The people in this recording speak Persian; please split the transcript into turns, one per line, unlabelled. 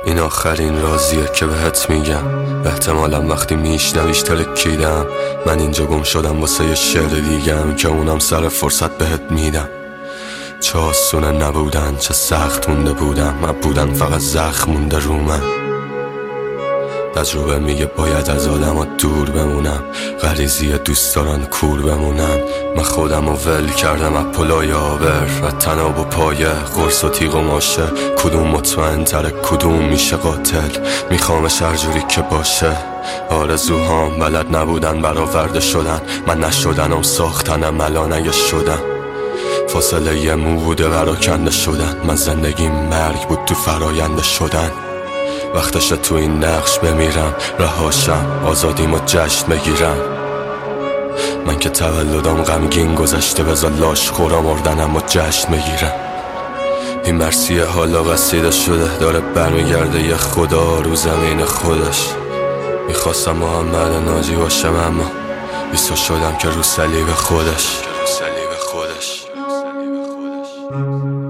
این آخرین رازیه که بهت میگم، احتمالا وقتی میشنویش ترکیدم. من اینجا گم شدم واسه یه شعر دیگم که اونم سر فرصت بهت میدم. چه آسونه نبودن، چه سخت مونده بودم، من بودن فقط زخم مونده رو من. تجربه میگه باید از آدم دور بمونم، غریزی دوست دارن کور بمونن. من خودم رو ول کردم از پلای آبر، و تناب و پایه، قرص و تیغ و ماشه. کدوم مطمئن تره کدوم میشه قاتل، میخوامش هر جوری که باشه. آرزوهام بلد نبودن برآورده شدن، من نشدنم ساختنم الان اگه شدم. فاصله یه مو بوده پراکنده شدن، من زندگی مرگ بود تو فراینده شدن. وقتش تو این نقش بمیرم، رهاشم آزادیمو جشن بگیرم. من که تولدم غمگین گذشته، بذار لاش خورا مردنم و جشن بگیرم. این مرسی حالا قصیده شده، داره برمیگرده یه خدا رو زمین خودش. میخواستم محمد ناجی باشم اما بیسا شدم که رو صلیب خودش.